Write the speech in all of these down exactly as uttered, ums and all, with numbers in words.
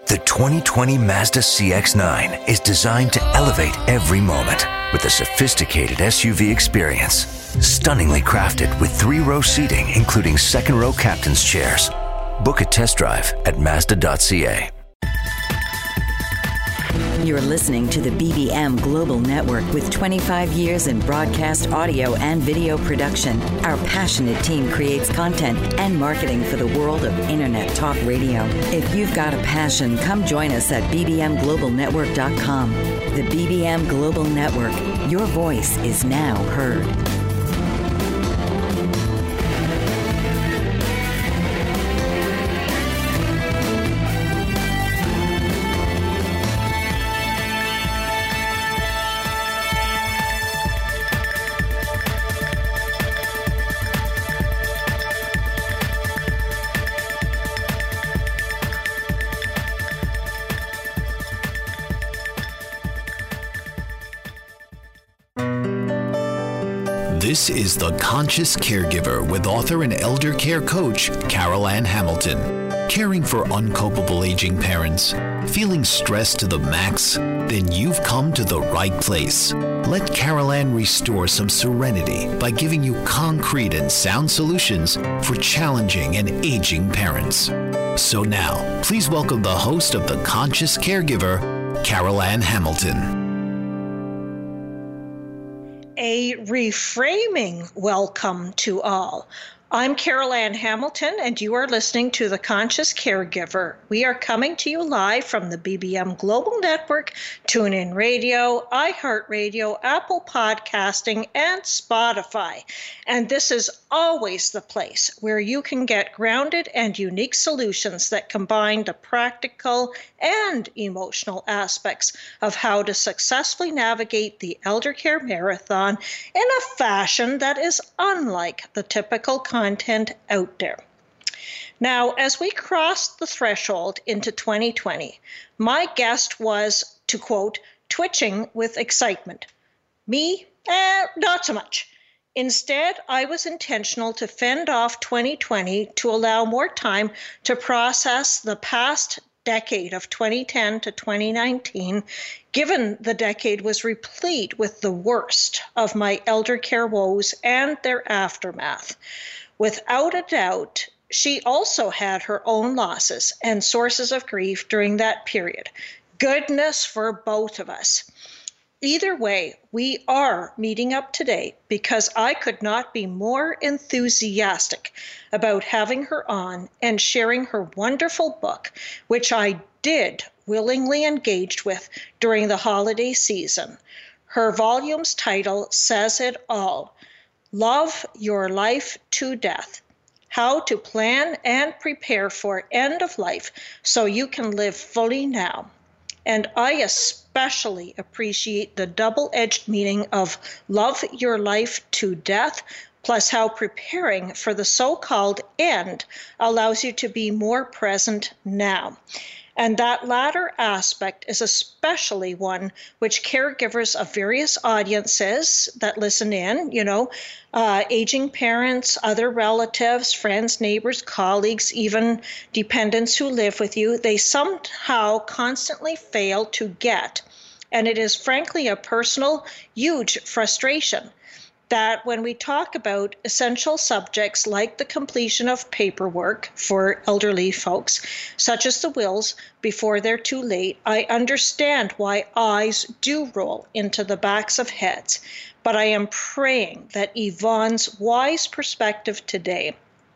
The twenty twenty Mazda C X nine is designed to elevate every moment with a sophisticated S U V experience. Stunningly crafted with three-row seating, including second-row captain's chairs. Book a test drive at Mazda dot C A. You're listening to the B B M Global Network with twenty-five years in broadcast audio and video production. Our passionate team creates content and marketing for the world of Internet talk radio. If you've got a passion, come join us at b b m global network dot com. The B B M Global Network. Your voice is now heard. This is The Conscious Caregiver with author and elder care coach, Carol Ann Hamilton. Caring for uncopable aging parents? Feeling stressed to the max? Then you've come to the right place. Let Carol Ann restore some serenity by giving you concrete and sound solutions for challenging and aging parents. So now, please welcome the host of The Conscious Caregiver, Carol Ann Hamilton. A reframing welcome to all. I'm Carol Ann Hamilton, and you are listening to The Conscious Caregiver. We are coming to you live from the B B M Global Network, TuneIn Radio, iHeartRadio, Apple Podcasting, and Spotify. And this is always the place where you can get grounded and unique solutions that combine the practical and emotional aspects of how to successfully navigate the elder care marathon in a fashion that is unlike the typical content out there. Now, as we crossed the threshold into twenty twenty, my guest was, to quote, twitching with excitement. Me, eh, not so much. Instead, I was intentional to fend off twenty twenty to allow more time to process the past decade of twenty ten to twenty nineteen, given the decade was replete with the worst of my elder care woes and their aftermath. Without a doubt, she also had her own losses and sources of grief during that period. Goodness for both of us. Either way, we are meeting up today because I could not be more enthusiastic about having her on and sharing her wonderful book, which I did willingly engage with during the holiday season. Her volume's title says it all. Love Your Life to Death. How to plan and prepare for end of life so you can live fully now. And I especially appreciate the double-edged meaning of love your life to death, plus how preparing for the so-called end allows you to be more present now. And that latter aspect is especially one which caregivers of various audiences that listen in, you know, uh, aging parents, other relatives, friends, neighbors, colleagues, even dependents who live with you, they somehow constantly fail to get. And it is frankly a personal, huge frustration that when we talk about essential subjects like the completion of paperwork for elderly folks, such as the wills, before they're too late, I understand why eyes do roll into the backs of heads. But I am praying that Yvonne's wise perspective today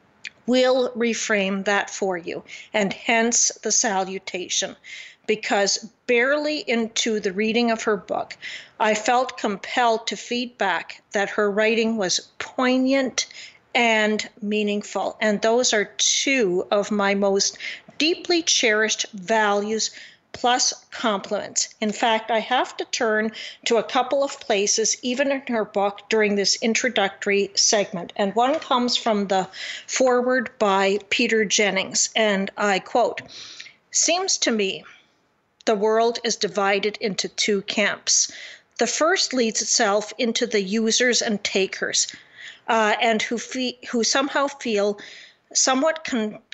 will reframe that for you, and hence the salutation. Because barely into the reading of her book, I felt compelled to feed back that her writing was poignant and meaningful. And those are two of my most deeply cherished values, plus compliments. In fact, I have to turn to a couple of places, even in her book, during this introductory segment. And one comes from the foreword by Peter Jennings, and I quote, "Seems to me the world is divided into two camps. The first leads itself into the users and takers, uh, and who fe- who somehow feel somewhat con-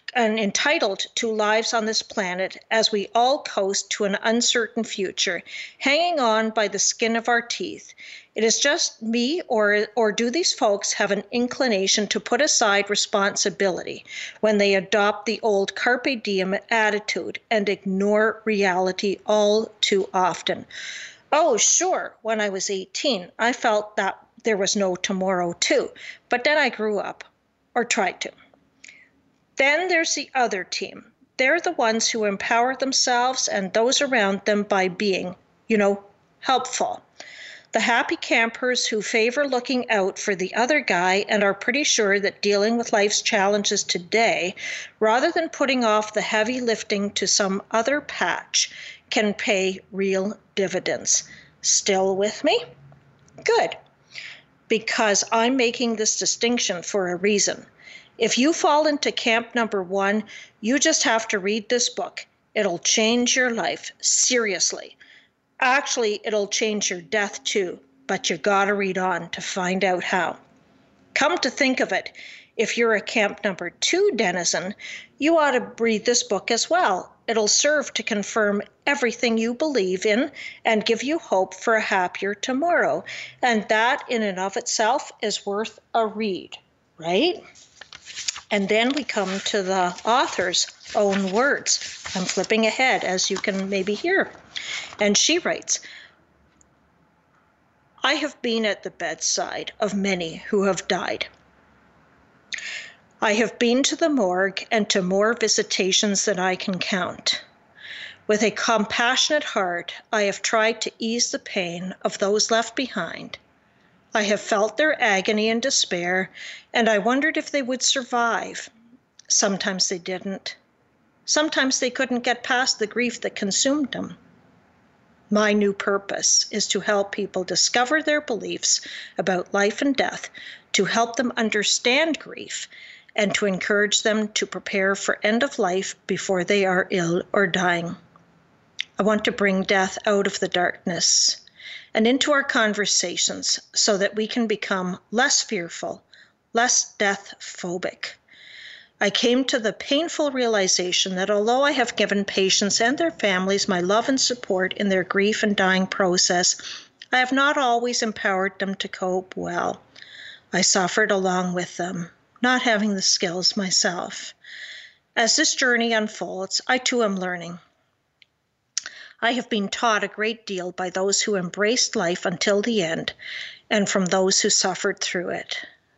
and entitled to lives on this planet as we all coast to an uncertain future, hanging on by the skin of our teeth. It is just me, or or do these folks have an inclination to put aside responsibility when they adopt the old carpe diem attitude and ignore reality all too often? Oh, sure, when I was eighteen, I felt that there was no tomorrow too, but then I grew up, or tried to. Then there's the other team. They're the ones who empower themselves and those around them by being, you know, helpful. The happy campers who favor looking out for the other guy and are pretty sure that dealing with life's challenges today, rather than putting off the heavy lifting to some other patch, can pay real dividends. Still with me? Good. Because I'm making this distinction for a reason. If you fall into camp number one, you just have to read this book. It'll change your life, seriously. Actually, it'll change your death too, but you gotta read on to find out how. Come to think of it, if you're a camp number two denizen, you ought to read this book as well. It'll serve to confirm everything you believe in and give you hope for a happier tomorrow. And that in and of itself is worth a read, right? And then we come to the author's own words. I'm flipping ahead, as you can maybe hear. And she writes, I have been at the bedside of many who have died. I have been to the morgue and to more visitations than I can count. With a compassionate heart, I have tried to ease the pain of those left behind. I have felt their agony and despair, and I wondered if they would survive. Sometimes they didn't. Sometimes they couldn't get past the grief that consumed them. My new purpose is to help people discover their beliefs about life and death, to help them understand grief, and to encourage them to prepare for end of life before they are ill or dying. I want to bring death out of the darkness and into our conversations so that we can become less fearful, less death phobic. I came to the painful realization that although I have given patients and their families my love and support in their grief and dying process, I have not always empowered them to cope well. I suffered along with them, not having the skills myself. As this journey unfolds, I too am learning. I have been taught a great deal by those who embraced life until the end and from those who suffered through it.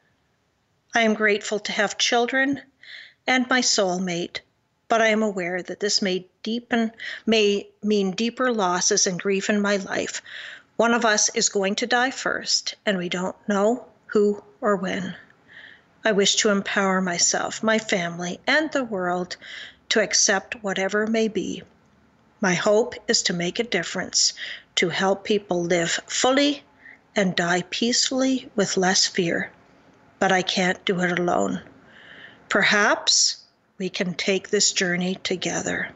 I am grateful to have children and my soulmate, but I am aware that this may deepen, may mean deeper losses and grief in my life. One of us is going to die first, and we don't know who or when. I wish to empower myself, my family, and the world to accept whatever may be. My hope is to make a difference, to help people live fully and die peacefully with less fear. But I can't do it alone. Perhaps we can take this journey together.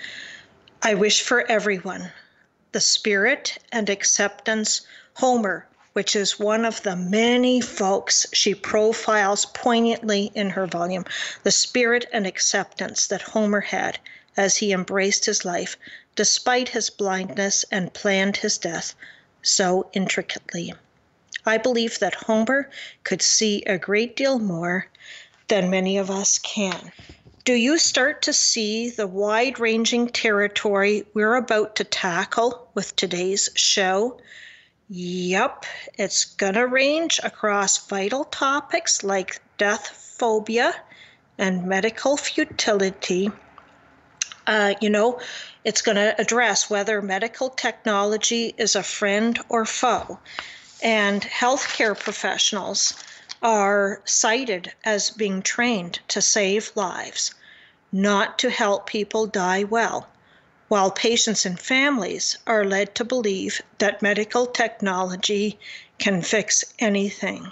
I wish for everyone the spirit and acceptance Homer, which is one of the many folks she profiles poignantly in her volume, the spirit and acceptance that Homer had as he embraced his life, despite his blindness, and planned his death so intricately. I believe that Homer could see a great deal more than many of us can. Do you start to see the wide-ranging territory we're about to tackle with today's show? Yep, it's gonna range across vital topics like death phobia and medical futility. Uh, you know, it's going to address whether medical technology is a friend or foe. And healthcare professionals are cited as being trained to save lives, not to help people die well, while patients and families are led to believe that medical technology can fix anything.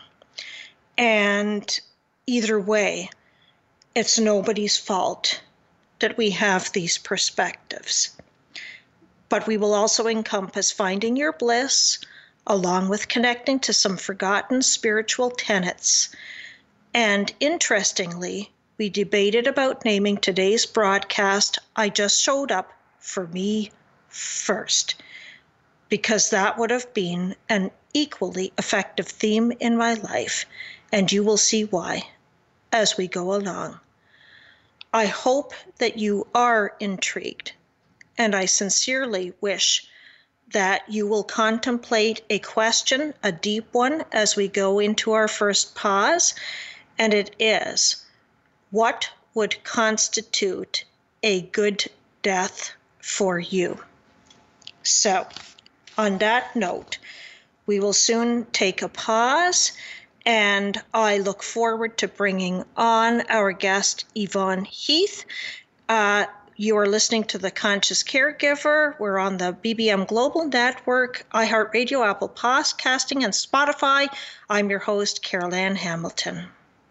And either way, it's nobody's fault that we have these perspectives. But we will also encompass finding your bliss, along with connecting to some forgotten spiritual tenets. And interestingly, we debated about naming today's broadcast I Just Showed Up for Me First, because that would have been an equally effective theme in my life, and you will see why as we go along. I hope that you are intrigued, and I sincerely wish that you will contemplate a question, a deep one, as we go into our first pause, and it is, what would constitute a good death for you? So, on that note, we will soon take a pause, and I look forward to bringing on our guest, Yvonne Heath. Uh, you are listening to The Conscious Caregiver. We're on the B B M Global Network, iHeartRadio, Apple Podcasting, and Spotify. I'm your host, Carol Ann Hamilton.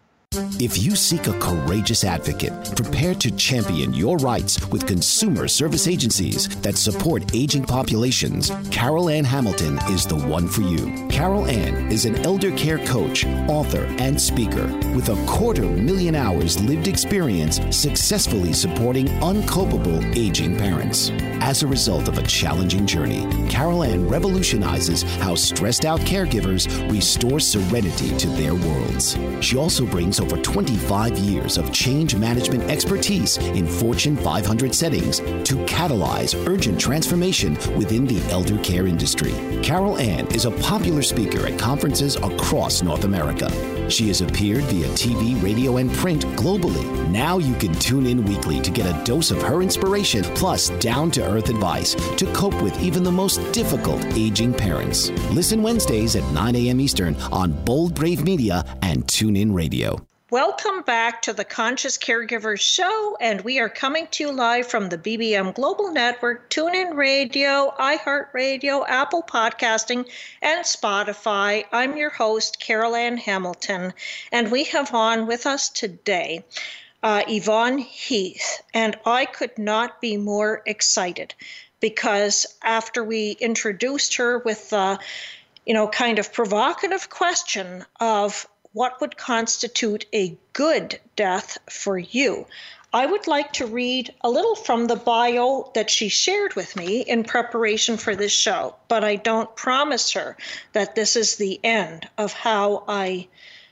If you seek a courageous advocate prepared to champion your rights with consumer service agencies that support aging populations, Carol Ann Hamilton is the one for you. Carol Ann is an elder care coach, author, and speaker with a quarter million hours lived experience successfully supporting uncopable aging parents. As a result of a challenging journey, Carol Ann revolutionizes how stressed out caregivers restore serenity to their worlds. She also brings over twenty-five years of change management expertise in Fortune five hundred settings to catalyze urgent transformation within the elder care industry. Carol Ann is a popular speaker at conferences across North America. She has appeared via T V, radio, and print globally. Now you can tune in weekly to get a dose of her inspiration plus down-to-earth advice to cope with even the most difficult aging parents. Listen Wednesdays at nine a.m. Eastern on Bold Brave Media and TuneIn Radio. Welcome back to the Conscious Caregiver Show, and we are coming to you live from the B B M Global Network, TuneIn Radio, iHeartRadio, Apple Podcasting, and Spotify. I'm your host, Carol Ann Hamilton, and we have on with us today uh, Yvonne Heath, and I could not be more excited because after we introduced her with the, uh, you know, kind of provocative question of what would constitute a good death for you, I would like to read a little from the bio that she shared with me in preparation for this show, but I don't promise her that this is the end of how I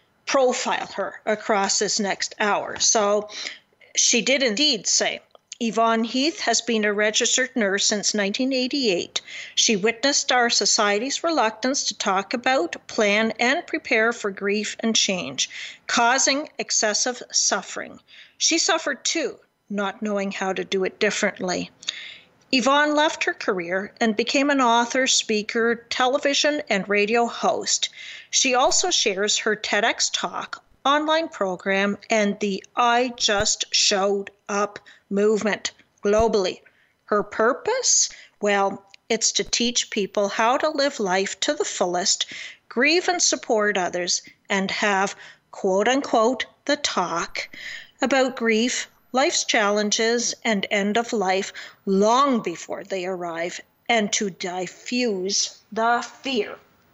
profile her across this next hour. So she did indeed say, Yvonne Heath has been a registered nurse since nineteen eighty-eight. She witnessed our society's reluctance to talk about, plan, and prepare for grief and change, causing excessive suffering. She suffered too, not knowing how to do it differently. Yvonne left her career and became an author, speaker, television, and radio host. She also shares her TEDx Talk online program and the I Just Showed Up movement globally. Her purpose? Well, it's to teach people how to live life to the fullest, grieve and support others, and have, quote unquote, the talk about grief, life's challenges, and end of life long before they arrive, and to diffuse the fear.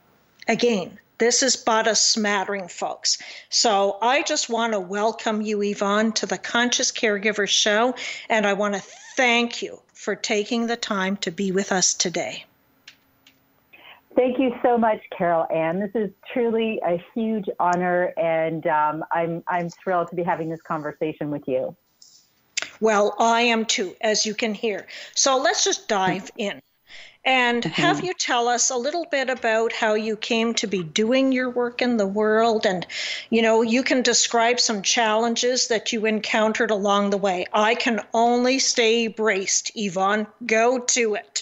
Again, this is but a smattering, folks. So I just want to welcome you, Yvonne, to the Conscious Caregiver Show, and I want to thank you for taking the time to be with us today. Thank you so much, Carol Ann. This is truly a huge honor, and um, I'm I'm thrilled to be having this conversation with you. Well, I am too, as you can hear. So let's just dive in. And mm-hmm. have you tell us a little bit about how you came to be doing your work in the world, and, you know, you can describe some challenges that you encountered along the way. I can only stay braced, Yvonne. Go to it.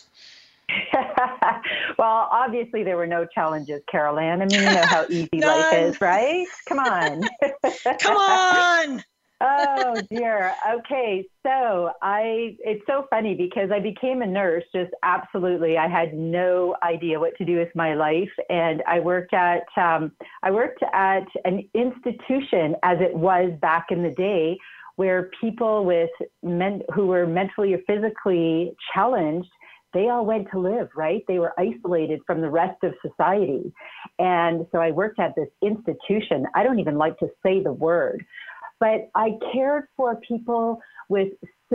Well, obviously there were no challenges, Carol Ann. I mean, you know how easy life is, right? Come on. Come on. Oh, dear. Okay. So I, it's so funny because I became a nurse, just absolutely. I had no idea what to do with my life. And I worked at, um, I worked at an institution as it was back in the day where people with men who were mentally or physically challenged, they all went to live, right? They were isolated from the rest of society. And so I worked at this institution. I don't even like to say the word. but I cared for people with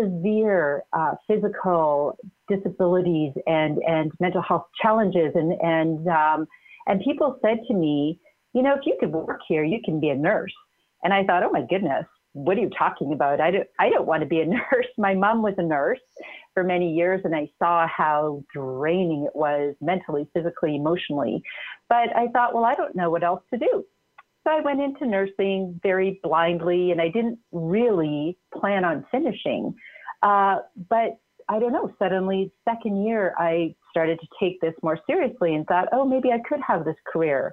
severe uh, physical disabilities and, and mental health challenges. And, and, um, and people said to me, you know, if you could work here, you can be a nurse. And I thought, oh my goodness, what are you talking about? I don't, I don't want to be a nurse. My mom was a nurse for many years, and I saw how draining it was mentally, physically, emotionally. But I thought, well, I don't know what else to do. So I went into nursing very blindly, and I didn't really plan on finishing. Uh, but I don't know, suddenly second year, I started to take this more seriously and thought, oh, maybe I could have this career.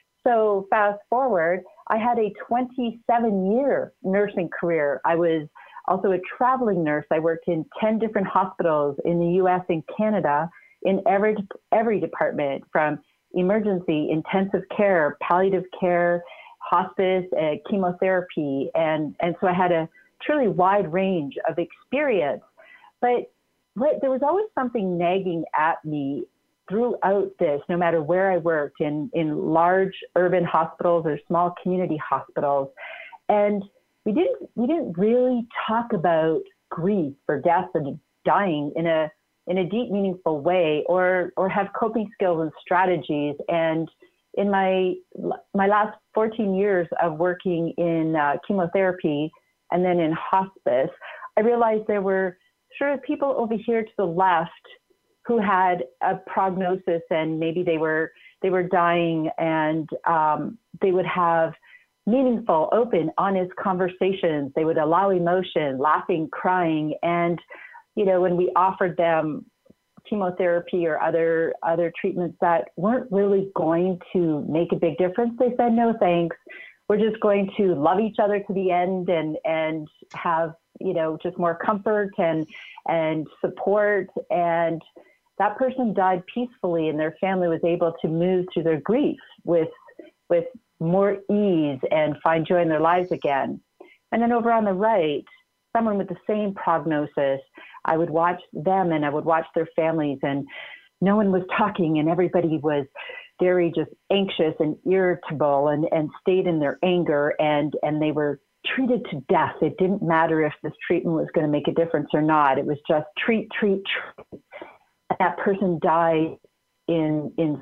So fast forward, I had a twenty-seven year nursing career. I was also a traveling nurse. I worked in ten different hospitals in the U S and Canada in every, every department, from emergency, intensive care, palliative care, hospice, uh, chemotherapy. And, and so I had a truly wide range of experience. But what, there was always something nagging at me throughout this, no matter where I worked, in, in large urban hospitals or small community hospitals. And we didn't, we didn't really talk about grief or death and dying in a, in a deep, meaningful way, or, or have coping skills and strategies. And in my, my last fourteen years of working in uh, chemotherapy and then in hospice, I realized there were sort of people over here to the left who had a prognosis, and maybe they were they were dying, and um, they would have meaningful, open, honest conversations. They would allow emotion, laughing, crying, and you know, when we offered them chemotherapy or other other treatments that weren't really going to make a big difference, they said, no thanks. We're just going to love each other to the end, and and have, you know, just more comfort and and support. And that person died peacefully, and their family was able to move through their grief with with more ease and find joy in their lives again. And then over on the right, someone with the same prognosis, I would watch them and I would watch their families, and no one was talking, and everybody was very just anxious and irritable, and, and stayed in their anger, and, and they were treated to death. It didn't matter if this treatment was going to make a difference or not. It was just treat, treat, treat. And that person died in, in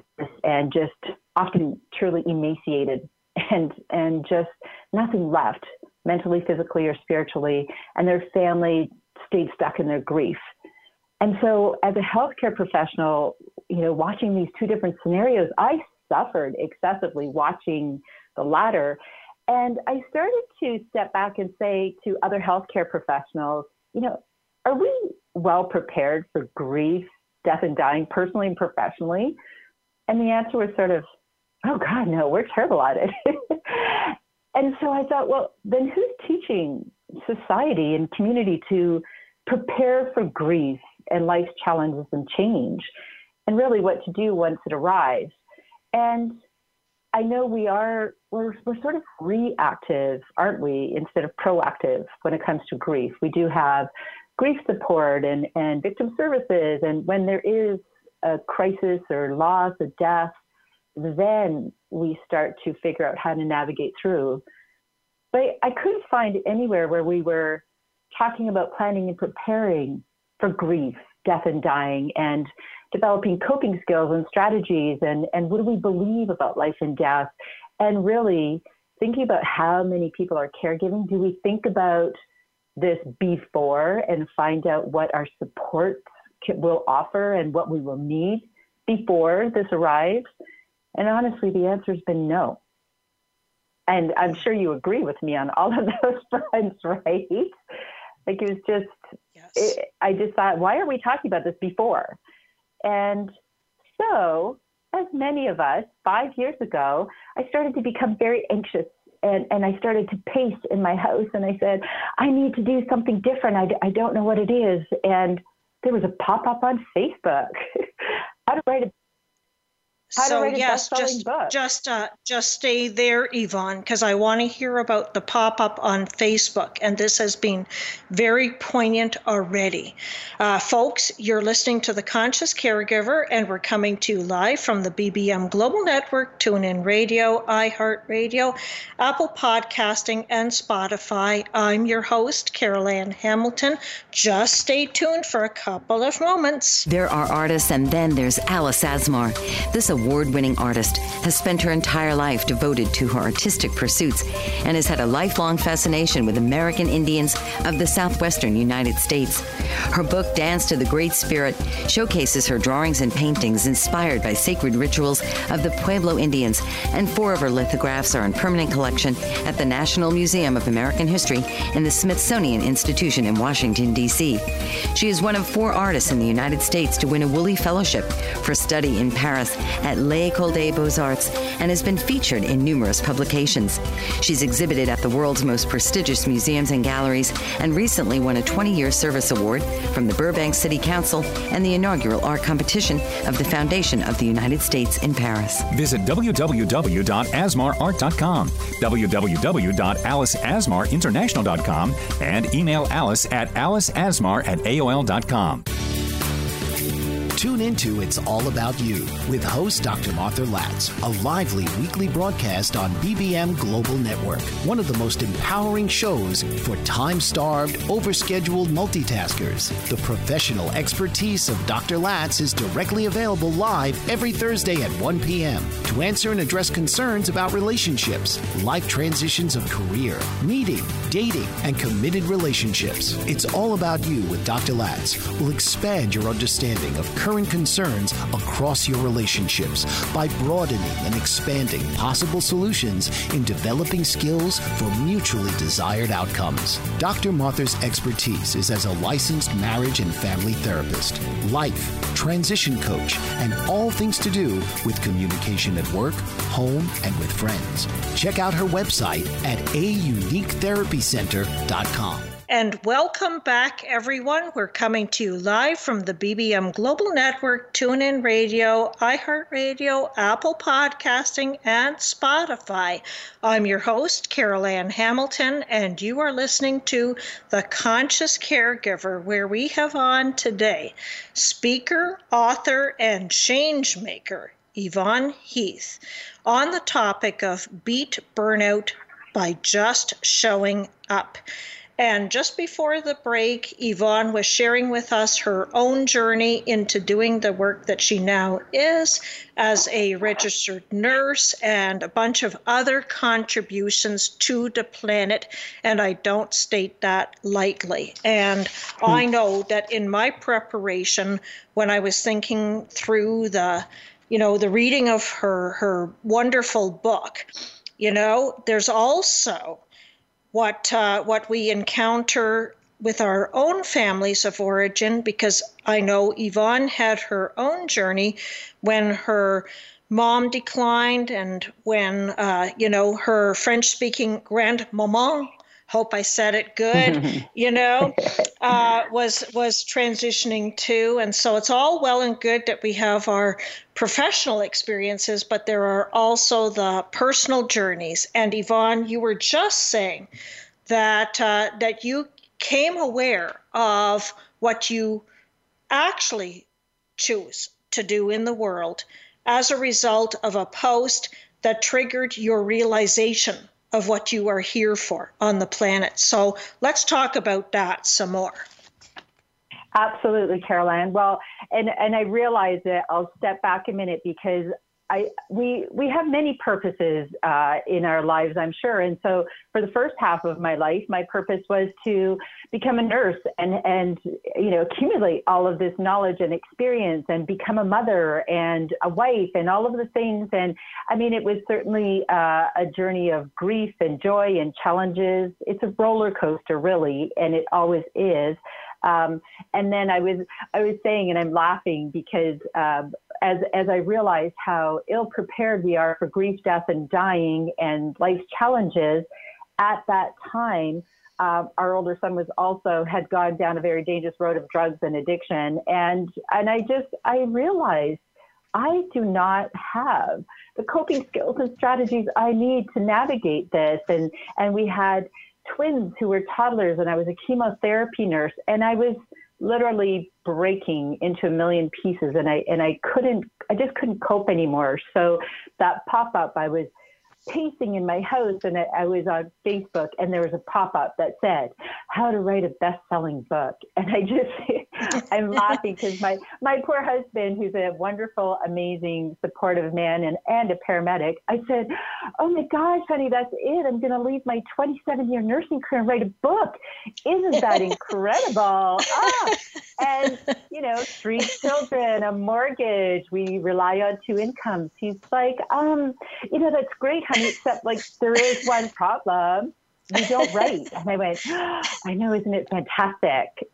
and just often truly emaciated, and, and just nothing left mentally, physically, or spiritually. And their family stayed stuck in their grief. And so as a healthcare professional, you know, watching these two different scenarios, I suffered excessively watching the latter. And I started to step back and say to other healthcare professionals, you know, are we well prepared for grief, death, and dying, personally and professionally? And the answer was sort of, oh God, no, we're terrible at it. And so I thought, well, then who's teaching society and community to prepare for grief and life's challenges and change, and really what to do once it arrives? And I know we are, we're, we're sort of reactive, aren't we, instead of proactive when it comes to grief. We do have grief support and, and victim services. And when there is a crisis or loss or death, then we start to figure out how to navigate through. But I couldn't find anywhere where we were talking about planning and preparing for grief, death, and dying, and developing coping skills and strategies, and, and what do we believe about life and death, and really thinking about how many people are caregiving. Do we think about this before and find out what our support will offer and what we will need before this arrives? And honestly, the answer has been no. And I'm sure you agree with me on all of those fronts, right? Like, it was just, yes. it, I just thought, why are we talking about this before? And so, as many of us, five years ago, I started to become very anxious, and, and I started to pace in my house, and I said, I need to do something different. I, I don't know what it is. And there was a pop-up on Facebook. How to write a How so to write a yes, best-selling just book. just uh, just stay there, Yvonne, because I want to hear about the pop-up on Facebook, and this has been very poignant already. Uh, folks, you're listening to The Conscious Caregiver, and we're coming to you live from the B B M Global Network, TuneIn Radio, iHeartRadio, Apple Podcasting, and Spotify. I'm your host, Carol Ann Hamilton. Just stay tuned for a couple of moments. There are artists, and then there's Alice Asmar. This award-winning artist has spent her entire life devoted to her artistic pursuits and has had a lifelong fascination with American Indians of the southwestern United States. Her book, Dance to the Great Spirit, showcases her drawings and paintings inspired by sacred rituals of the Pueblo Indians, and four of her lithographs are in permanent collection at the National Museum of American History and the Smithsonian Institution in Washington, D C She is one of four artists in the United States to win a Woolley Fellowship for study in Paris at L'École des Beaux-Arts and has been featured in numerous publications. She's exhibited at the world's most prestigious museums and galleries and recently won a twenty-year service award from the Burbank City Council and the inaugural art competition of the Foundation of the United States in Paris. Visit w w w dot asmar art dot com, w w w dot alice asmar international dot com, and email Alice at aliceasmar at a o l dot com. Tune into It's All About You with host Doctor Martha Latz, a lively weekly broadcast on B B M Global Network, one of the most empowering shows for time-starved, overscheduled multitaskers. The professional expertise of Doctor Latz is directly available live every Thursday at one p.m. to answer and address concerns about relationships, life transitions of career, meeting, dating, and committed relationships. It's All About You with Doctor Latz will expand your understanding of current concerns across your relationships by broadening and expanding possible solutions in developing skills for mutually desired outcomes. Doctor Martha's expertise is as a licensed marriage and family therapist, life, transition coach, and all things to do with communication at work, home, and with friends. Check out her website at a unique therapy center dot com. And welcome back, everyone. We're coming to you live from the B B M Global Network, TuneIn Radio, iHeartRadio, Apple Podcasting, and Spotify. I'm your host, Carol Ann Hamilton, and you are listening to The Conscious Caregiver, where we have on today speaker, author, and change maker, Yvonne Heath, on the topic of beat burnout by just showing up. And just before the break, Yvonne was sharing with us her own journey into doing the work that she now is as a registered nurse and a bunch of other contributions to the planet. And I don't state that lightly. And hmm. I know that in my preparation, when I was thinking through the, you know, the reading of her, her wonderful book, you know, there's also what uh, what we encounter with our own families of origin, because I know Yvonne had her own journey when her mom declined and when, uh, you know, her French-speaking grandmaman, hope I said it good, you know, uh, was was transitioning too. And so it's all well and good that we have our professional experiences, but there are also the personal journeys. And Yvonne, you were just saying that uh, that you came aware of what you actually choose to do in the world as a result of a post that triggered your realization of what you are here for on the planet. So let's talk about that some more. Absolutely, Caroline. Well, and, and I realize that I'll step back a minute because I we we have many purposes uh, in our lives, I'm sure. And so for the first half of my life, my purpose was to become a nurse and, and you know, accumulate all of this knowledge and experience and become a mother and a wife and all of the things. And I mean, it was certainly uh, a journey of grief and joy and challenges. It's a roller coaster, really, and it always is. Um, and then I was I was saying, and I'm laughing because um, as as I realized how ill prepared we are for grief, death, and dying and life's challenges, at that time, uh, our older son was also had gone down a very dangerous road of drugs and addiction, and and I just I realized I do not have the coping skills and strategies I need to navigate this. And, and we had twins who were toddlers, and I was a chemotherapy nurse, and I was literally breaking into a million pieces, and I, and I couldn't, I just couldn't cope anymore. So that pop-up, I was pacing in my house, and I, I was on Facebook, and there was a pop-up that said, how to write a best-selling book. And I just, I'm laughing because my, my poor husband, who's a wonderful, amazing, supportive man and, and a paramedic, I said, oh my gosh, honey, that's it. I'm going to leave my twenty-seven year nursing career and write a book. Isn't that incredible? ah. And, you know, three children, a mortgage, we rely on two incomes. He's like, um, you know, that's great, honey, except like there is one problem. You don't write. And I went, oh, I know, isn't it fantastic?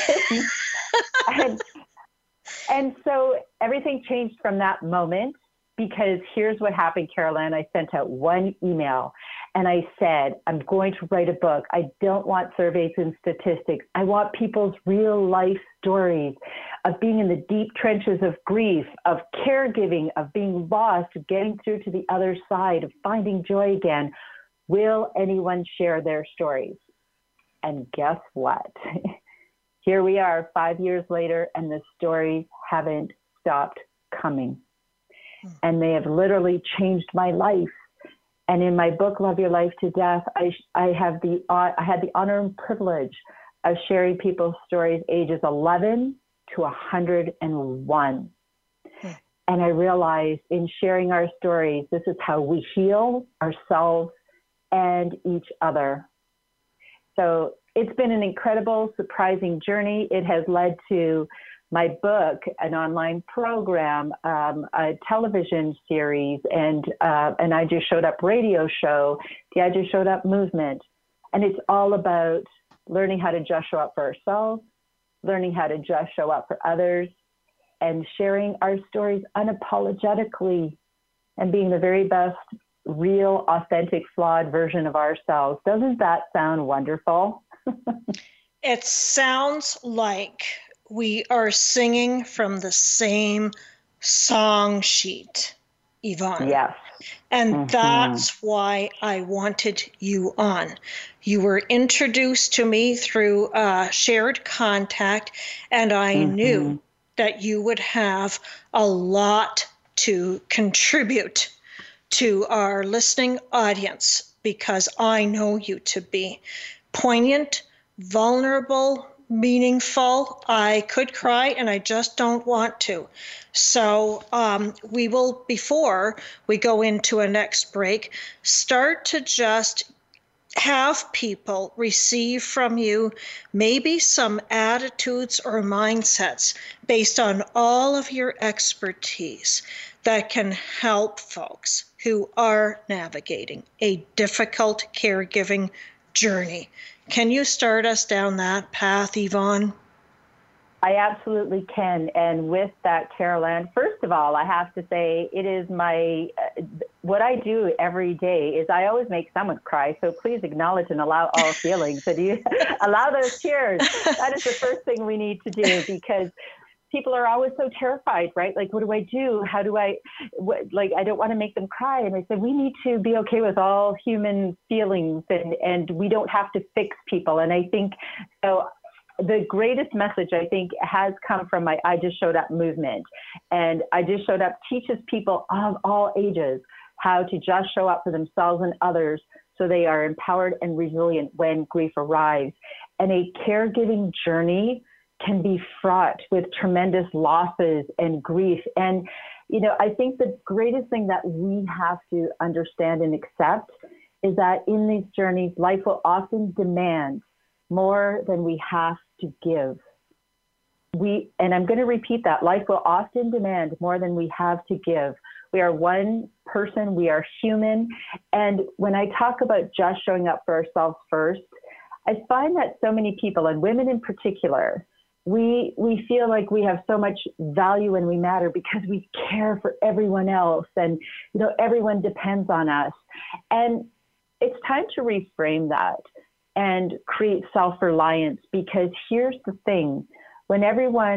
and, and so everything changed from that moment, because here's what happened, Carol-Ann. I sent out one email and I said, I'm going to write a book. I don't want surveys and statistics. I want people's real life stories of being in the deep trenches of grief, of caregiving, of being lost, of getting through to the other side, of finding joy again. Will anyone share their stories? And guess what? Here we are five years later, and the stories haven't stopped coming. And they have literally changed my life. And in my book, Love Your Life to Death, I, I have the uh, I had the honor and privilege of sharing people's stories ages eleven to one hundred one. Hmm. And I realized in sharing our stories, this is how we heal ourselves and each other. So it's been an incredible, surprising journey. It has led to my book, an online program, um, a television series, and uh, and I Just Showed Up radio show, the I Just Showed Up movement. And it's all about learning how to just show up for ourselves, learning how to just show up for others, and sharing our stories unapologetically and being the very best, real, authentic, flawed version of ourselves. Doesn't that sound wonderful? It sounds like we are singing from the same song sheet, Yvonne. Yes. And mm-hmm. that's why I wanted you on. You were introduced to me through uh, shared contact, and I mm-hmm. knew that you would have a lot to contribute to our listening audience, because I know you to be poignant, vulnerable, meaningful. I could cry, and I just don't want to. So um, we will, before we go into a next break, start to just have people receive from you maybe some attitudes or mindsets based on all of your expertise that can help folks who are navigating a difficult caregiving journey. Can you start us down that path, Yvonne? I absolutely can. And with that, Carol-Ann, first of all, I have to say it is my, uh, what I do every day is I always make someone cry. So please acknowledge and allow all feelings. And you allow those tears. That is the first thing we need to do, because people are always so terrified, right? Like, what do I do? How do I, what, like, I don't want to make them cry. And I said, we need to be okay with all human feelings, and, and we don't have to fix people. And I think, so the greatest message, I think, has come from my I Just Showed Up movement. And I Just Showed Up teaches people of all ages how to just show up for themselves and others so they are empowered and resilient when grief arrives. And a caregiving journey can be fraught with tremendous losses and grief. And, you know, I think the greatest thing that we have to understand and accept is that in these journeys, life will often demand more than we have to give. We, and I'm going to repeat that, life will often demand more than we have to give. We are one person, we are human. And when I talk about just showing up for ourselves first, I find that so many people, and women in particular, we we feel like we have so much value and we matter because we care for everyone else, and you know, everyone depends on us. And it's time to reframe that and create self-reliance, because here's the thing: when everyone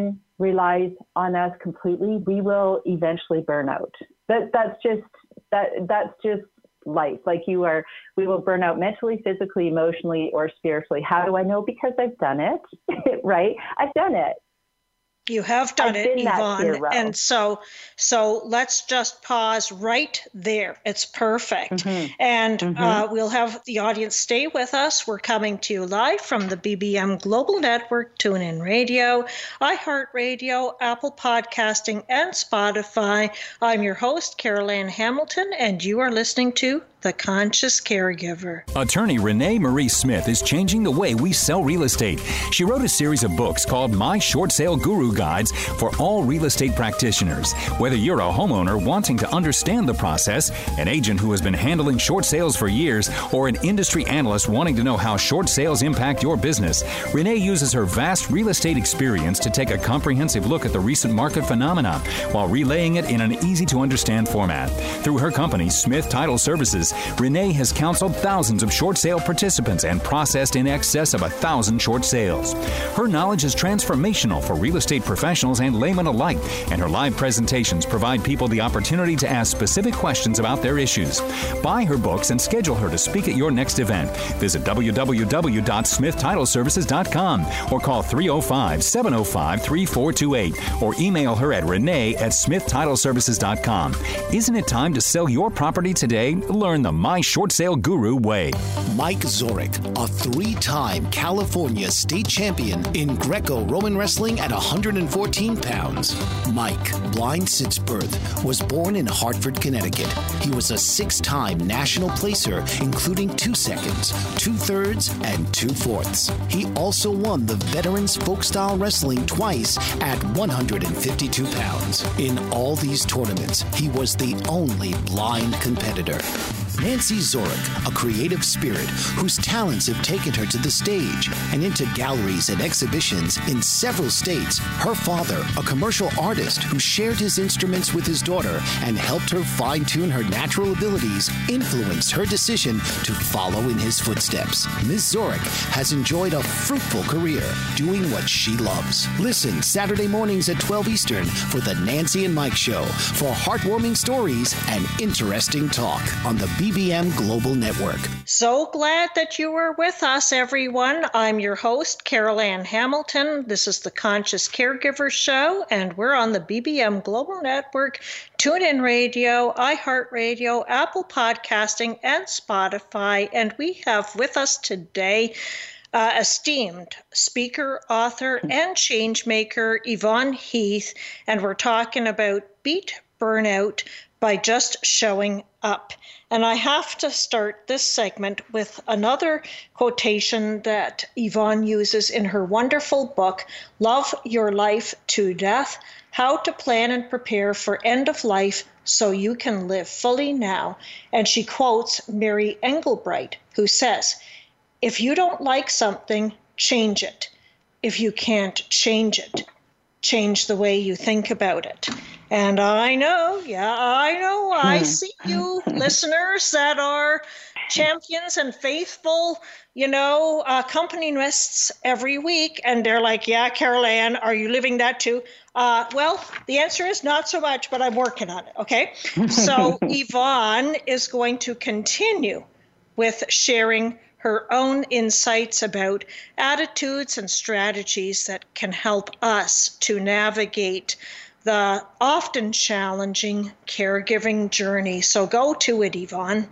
relies on us completely, we will eventually burn out. That that's just that that's just life. Like you are, we will burn out mentally, physically, emotionally, or spiritually. How do I know? Because I've done it, right? I've done it. You have done I've it, Yvonne. And so so let's just pause right there. It's perfect. Mm-hmm. And mm-hmm. Uh, we'll have the audience stay with us. We're coming to you live from the B B M Global Network, TuneIn Radio, iHeartRadio, Apple Podcasting, and Spotify. I'm your host, Carol Ann Hamilton, and you are listening to The Conscious Caregiver. Attorney Renee Marie Smith is changing the way we sell real estate. She wrote a series of books called My Short Sale Guru Guides for all real estate practitioners. Whether you're a homeowner wanting to understand the process, an agent who has been handling short sales for years, or an industry analyst wanting to know how short sales impact your business, Renee uses her vast real estate experience to take a comprehensive look at the recent market phenomenon while relaying it in an easy-to-understand format. Through her company, Smith Title Services, Renee has counseled thousands of short sale participants and processed in excess of a thousand short sales. Her knowledge is transformational for real estate professionals and laymen alike, and her live presentations provide people the opportunity to ask specific questions about their issues. Buy her books and schedule her to speak at your next event. Visit w w w dot smith title services dot com or call three oh five, seven oh five, three four two eight or email her at renee at smith title services dot com. Isn't it time to sell your property today? Learn the My Short Sale Guru way. Mike Zorich, a three-time California state champion in Greco-Roman wrestling at one hundred fourteen pounds. Mike, blind since birth, was born in Hartford, Connecticut. He was a six-time national placer, including two seconds, two thirds, and two fourths. He also won the Veterans Folk Style Wrestling twice at one hundred fifty-two pounds. In all these tournaments, he was the only blind competitor. Nancy Zorich, a creative spirit whose talents have taken her to the stage and into galleries and exhibitions in several states. Her father, a commercial artist who shared his instruments with his daughter and helped her fine-tune her natural abilities, influenced her decision to follow in his footsteps. Miz Zorich has enjoyed a fruitful career doing what she loves. Listen Saturday mornings at twelve Eastern for the Nancy and Mike Show for heartwarming stories and interesting talk on the B B M Global Network. So glad that you were with us, everyone. I'm your host, Carol Ann Hamilton. This is the Conscious Caregiver Show, and we're on the B B M Global Network, TuneIn Radio, iHeartRadio, Apple Podcasting, and Spotify. And we have with us today uh, esteemed speaker, author, and changemaker Yvonne Heath, and we're talking about Beat Burnout by Just Showing Up. And I have to start this segment with another quotation that Yvonne uses in her wonderful book, Love Your Life to Death, How to Plan and Prepare for End of Life So You Can Live Fully Now. And she quotes Mary Engelbreit, who says, if you don't like something, change it. If you can't change it, change the way you think about it. And I know, yeah, I know, I see you listeners that are champions and faithful, you know, uh, accompanists every week. And they're like, yeah, Carol Ann, are you living that too? Uh, well, the answer is not so much, but I'm working on it, okay? So Yvonne is going to continue with sharing her own insights about attitudes and strategies that can help us to navigate the often challenging caregiving journey. So go to it, Yvonne.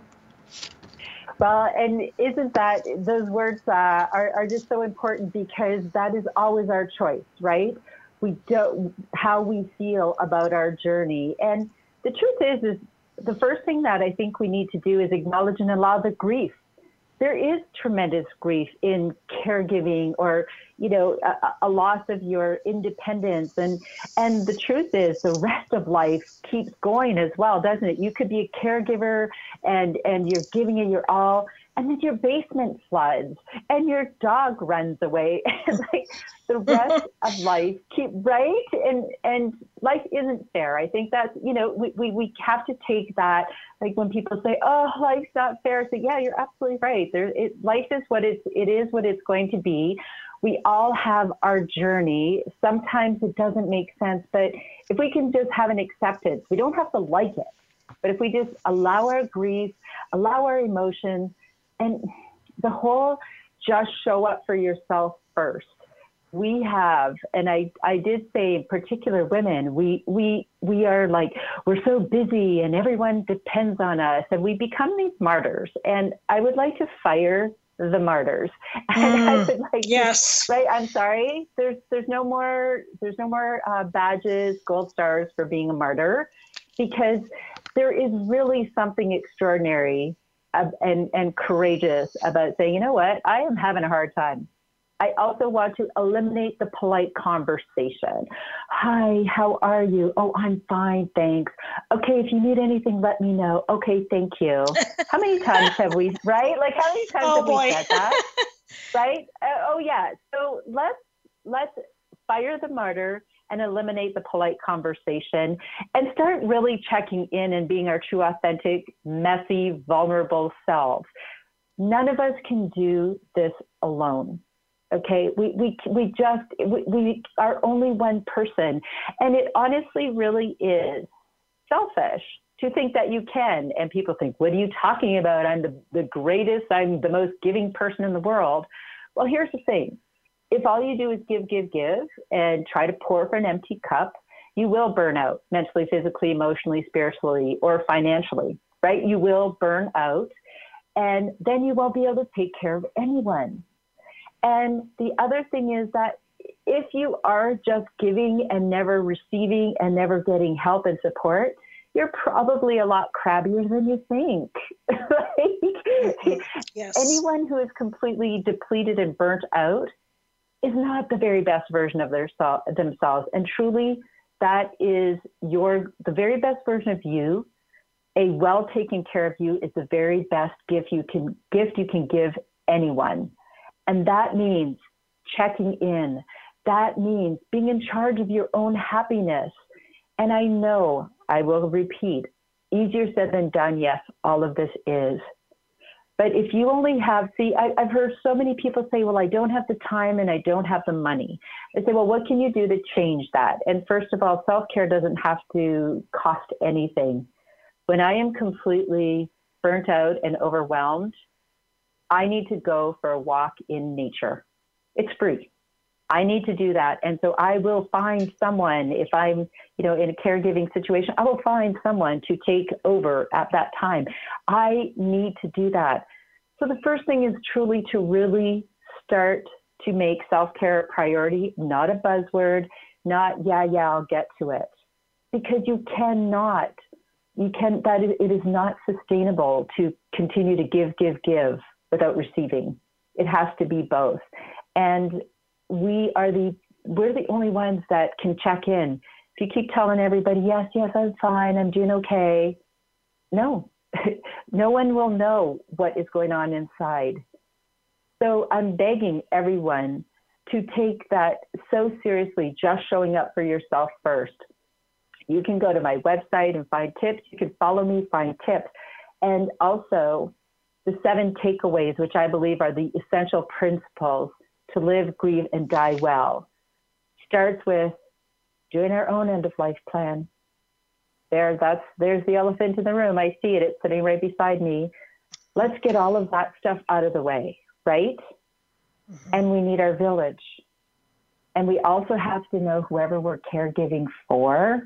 Well, and isn't that, those words uh, are, are just so important, because that is always our choice, right? We don't, how we feel about our journey. And the truth is, is the first thing that I think we need to do is acknowledge and allow the grief. There is tremendous grief in caregiving, or, you know, a, a loss of your independence. And, and the truth is, the rest of life keeps going as well, doesn't it? You could be a caregiver and, and you're giving it your all, and then your basement floods and your dog runs away. And like the rest of life keep right. And, and life isn't fair. I think that's, you know, we, we, we have to take that. Like when people say, oh, life's not fair. So yeah, you're absolutely right. There, it, life is what it's, it is what it's going to be. we all have our journey. Sometimes it doesn't make sense, but if we can just have an acceptance, we don't have to like it, but if we just allow our grief, allow our emotions, and the whole just show up for yourself first. We have, and I, I did say in particular women, we, we, we are like, we're so busy and everyone depends on us and we become these martyrs. And I would like to fire the martyrs. And Mm, I would like yes. to, right. I'm sorry. There's, there's no more, there's no more uh, badges, gold stars for being a martyr, because there is really something extraordinary uh, and, and courageous about saying, you know what, I am having a hard time. I also want to eliminate the polite conversation. Hi, how are you? Oh, I'm fine, thanks. Okay, if you need anything, let me know. Okay, thank you. How many times have we, right? Like how many times Oh, have boy. we said that? Right? Uh, oh, yeah. So let's, let's fire the martyr and eliminate the polite conversation and start really checking in and being our true, authentic, messy, vulnerable selves. None of us can do this alone. Okay, we we we just we, we are only one person, and it honestly really is selfish to think that you can. And people think, "What are you talking about? I'm the the greatest. I'm the most giving person in the world." Well, here's the thing: if all you do is give, give, give, and try to pour from an empty cup, you will burn out mentally, physically, emotionally, spiritually, or financially. Right? You will burn out, and then you won't be able to take care of anyone. And the other thing is that if you are just giving and never receiving and never getting help and support, you're probably a lot crabbier than you think. Like, Yes. anyone who is completely depleted and burnt out is not the very best version of their so- themselves. And truly, that is your the very best version of you. A well taken care of you is the very best gift you can gift you can give anyone. And that means checking in. That means being in charge of your own happiness. And I know, I will repeat, easier said than done, yes, all of this is. But if you only have, see, I, I've heard so many people say, well, I don't have the time and I don't have the money. I say, well, what can you do to change that? And first of all, self-care doesn't have to cost anything. When I am completely burnt out and overwhelmed, I need to go for a walk in nature. It's free. I need to do that. And so I will find someone, if I'm, you know, in a caregiving situation, I will find someone to take over at that time. I need to do that. So the first thing is truly to really start to make self-care a priority, not a buzzword, not, yeah, yeah, I'll get to it. Because you cannot, you can, that is, it is not sustainable to continue to give, give, give without receiving. It has to be both. And we are the, we're the only ones that can check in. If you keep telling everybody, yes, yes, I'm fine, I'm doing okay. No, no one will know what is going on inside. So I'm begging everyone to take that so seriously, just showing up for yourself first. You can go to my website and find tips. You can follow me, find tips. And also, the seven takeaways, which I believe are the essential principles to live, grieve, and die well, starts with doing our own end-of-life plan. There, that's there's the elephant in the room. I see it. It's sitting right beside me. Let's get all of that stuff out of the way, right? Mm-hmm. And we need our village. And we also have to know whoever we're caregiving for,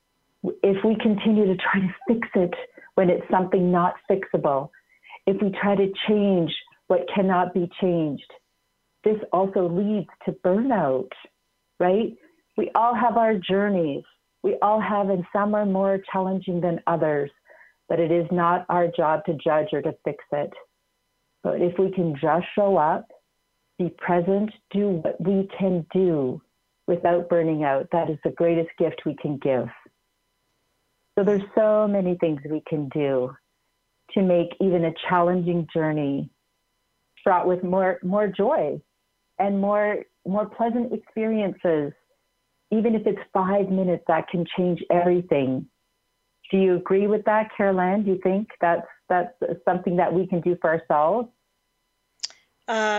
if we continue to try to fix it when it's something not fixable, if we try to change what cannot be changed, this also leads to burnout, right? We all have our journeys. We all have, and some are more challenging than others, but it is not our job to judge or to fix it. But if we can just show up, be present, do what we can do without burning out, that is the greatest gift we can give. So there's so many things we can do to make even a challenging journey fraught with more more joy and more more pleasant experiences. Even if it's five minutes, that can change everything. Do you agree with that, Carol Ann? Do you think that's that's something that we can do for ourselves? Uh,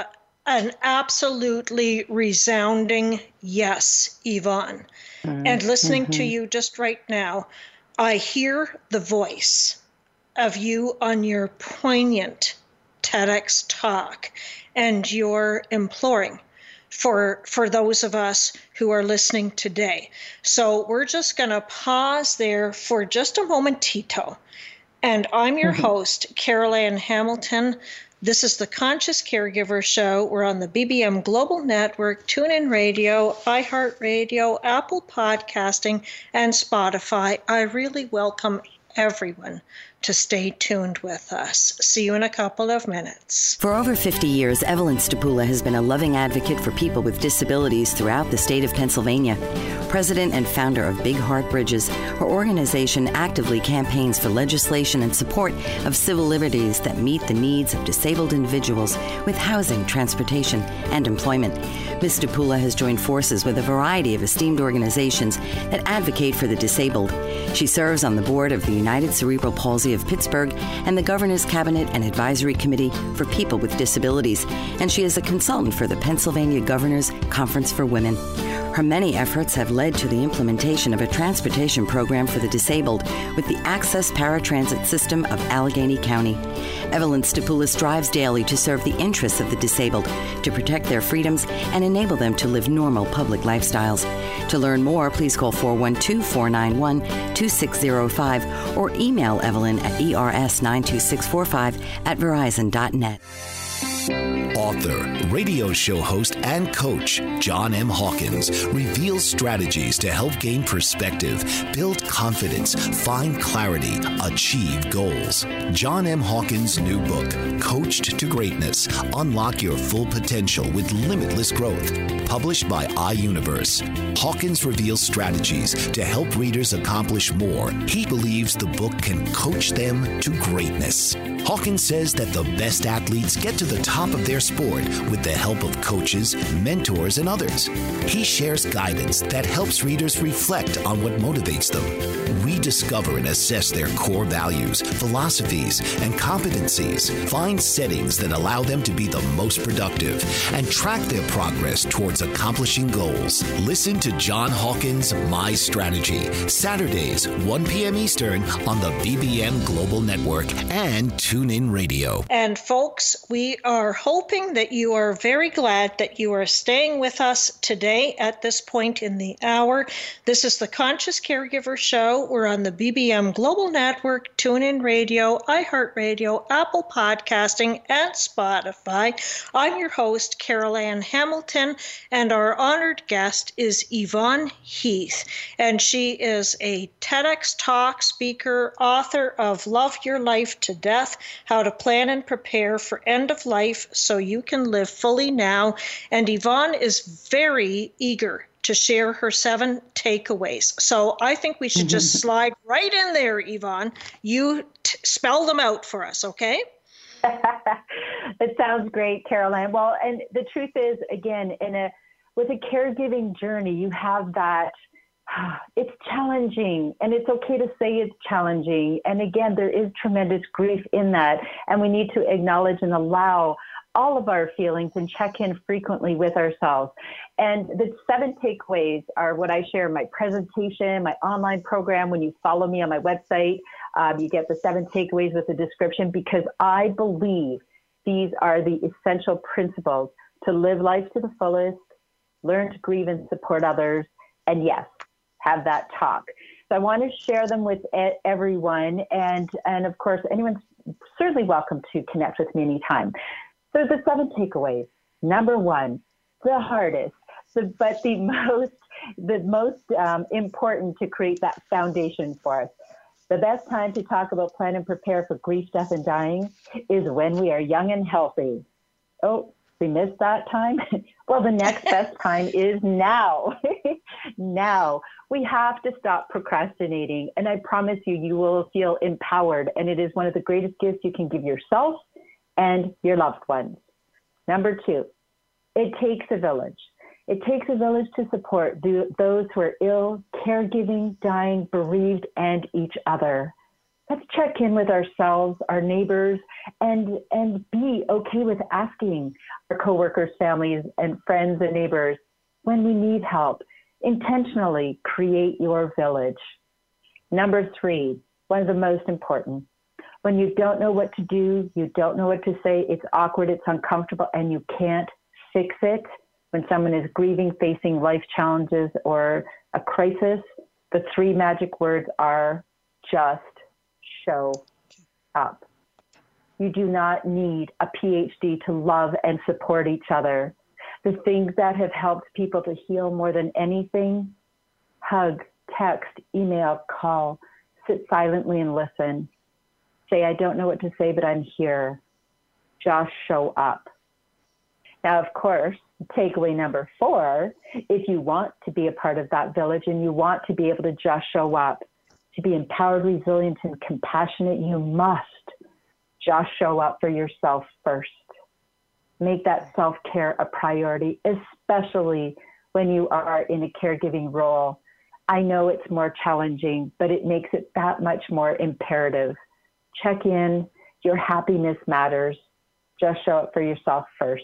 an absolutely resounding yes, Yvonne. Mm-hmm. And listening mm-hmm. to you just right now, I hear the voice of you on your poignant TEDx talk, and your imploring for for those of us who are listening today. So we're just going to pause there for just a momentito. And I'm your mm-hmm. host, Carol Ann Hamilton. This is the Conscious Caregiver Show. We're on the B B M Global Network, TuneIn Radio, iHeartRadio, Apple Podcasting, and Spotify. I really welcome everyone to stay tuned with us. See you in a couple of minutes. For over fifty years, Evelyn Stapula has been a loving advocate for people with disabilities throughout the state of Pennsylvania. President and founder of Big Heart Bridges, her organization actively campaigns for legislation and support of civil liberties that meet the needs of disabled individuals with housing, transportation, and employment. Miz Stapula has joined forces with a variety of esteemed organizations that advocate for the disabled. She serves on the board of the United Cerebral Palsy of Pittsburgh and the Governor's Cabinet and Advisory Committee for People with Disabilities, and she is a consultant for the Pennsylvania Governor's Conference for Women. Her many efforts have led to the implementation of a transportation program for the disabled with the Access Paratransit System of Allegheny County. Evelyn Stapula strives daily to serve the interests of the disabled, to protect their freedoms, and enable them to live normal public lifestyles. To learn more, please call four one two, four nine one, two six zero five or email Evelyn at E R S nine two six four five at verizon dot net. Author, radio show host, and coach John M. Hawkins reveals strategies to help gain perspective, build confidence, find clarity, achieve goals. John M. Hawkins' new book, Coached to Greatness, Unlock Your Full Potential with Limitless Growth, published by iUniverse. Hawkins reveals strategies to help readers accomplish more. He believes the book can coach them to greatness. Hawkins says that the best athletes get to the top of their sport with the help of coaches, mentors, and others. He shares guidance that helps readers reflect on what motivates them. We discover and assess their core values, philosophies, and competencies, find settings that allow them to be the most productive, and track their progress towards accomplishing goals. Listen to John Hawkins' My Strategy, Saturdays, one p.m. Eastern on the B B M Global Network and TuneIn Radio. And folks, we are hoping that you are very glad that you are staying with us today at this point in the hour. This is the Conscious Caregiver Show. We're on the B B M Global Network, TuneIn Radio, iHeartRadio, Apple Podcasting, and Spotify. I'm your host, Carol Ann Hamilton, and our honored guest is Yvonne Heath, and she is a TEDx talk speaker, author of Love Your Life to Death, How to Plan and Prepare for End of Life so you can live fully now. And Yvonne is very eager to share her seven takeaways. So I think we should just slide right in there, Yvonne. You t- spell them out for us, okay? It sounds great, Caroline. Well, and the truth is, again, in a with a caregiving journey, you have that. It's challenging, and it's okay to say it's challenging. And again, there is tremendous grief in that, and we need to acknowledge and allow all of our feelings and check in frequently with ourselves. And the seven takeaways are what I share in my presentation, my online program. When you follow me on my website, um, you get the seven takeaways with the description, because I believe these are the essential principles to live life to the fullest, learn to grieve and support others, and yes, have that talk. So I want to share them with everyone. And, and of course, anyone's certainly welcome to connect with me anytime. So the seven takeaways. Number one, the hardest, the, but the most, the most um, important to create that foundation for us. The best time to talk about plan and prepare for grief, death, and dying is when we are young and healthy. Oh, we missed that time? Well, the next best time is now. Now. We have to stop procrastinating. And I promise you, you will feel empowered. And it is one of the greatest gifts you can give yourself and your loved ones. Number two, it takes a village. It takes a village to support the, those who are ill, caregiving, dying, bereaved, and each other. let's check in with ourselves, our neighbors, and and be okay with asking our coworkers, families, and friends and neighbors when we need help. Intentionally create your village. Number three, one of the most important. When you don't know what to do, you don't know what to say, it's awkward, it's uncomfortable, and you can't fix it. When someone is grieving, facing life challenges or a crisis, the three magic words are just show up. You do not need a P H D to love and support each other. The things that have helped people to heal more than anything, hug, text, email, call, sit silently and listen. Say, I don't know what to say, but I'm here. Just show up. Now, of course, takeaway number four, if you want to be a part of that village and you want to be able to just show up, to be empowered, resilient, and compassionate, you must just show up for yourself first. Make that self-care a priority, especially when you are in a caregiving role. I know it's more challenging, but it makes it that much more imperative. Check in. Your happiness matters. Just show up for yourself first.